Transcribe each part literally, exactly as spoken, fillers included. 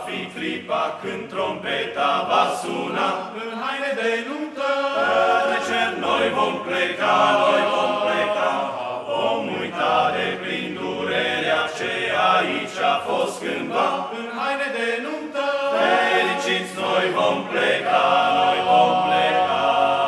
fi clipa când trompeta va suna, în haine de nuntă, către cer noi vom pleca, noi vom pleca, vom uita de plin durerea ce aici a fost cândva, în haine de nuntă, fericiți noi vom pleca, noi vom pleca.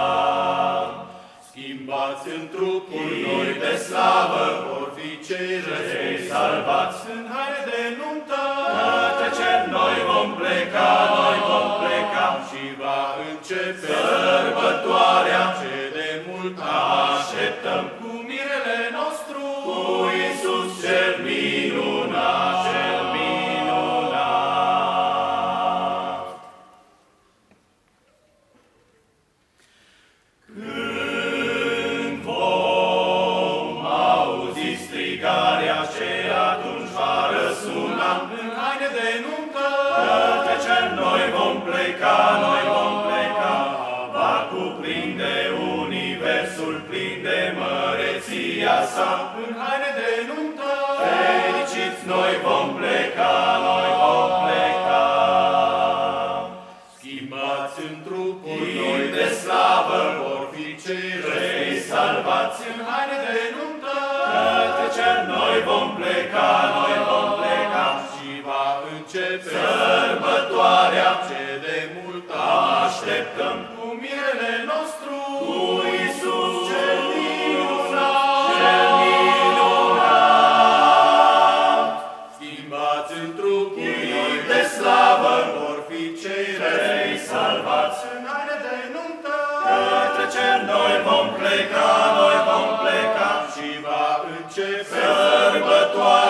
Schimbați în trupul Noi de slavă vor fi cei cei salvați, în haine de nuntă, către cer noi vom pleca, noi vom pleca, și va începe sărbătoarea ce de mult așteptăm cu mirele nostru, cu Iisus cel minunat, cel minunat. Când vom auzi strigarea ce atunci va răsuna, în haine de nuntă, către cer noi vom pleca, noi vom pleca, va cuprinde universul plin de măreția sa. în haine de nuntă, Fericiți noi vom pleca, noi vom pleca. schimbați în trupul Noi de slavă vor fi cei cei salvați, în haine de nuntă, către cer noi vom pleca, noi vom pleca, și va începe sărbătoarea ce de mult așteptăm cu mirele nostru, cu Iisus cel minunat, cel minunat. schimbați în trupul Noi de slavă vor fi cei cei salvați, în haine de nuntă, către cer noi vom pleca, noi vom pleca, și va începe sărbătoarea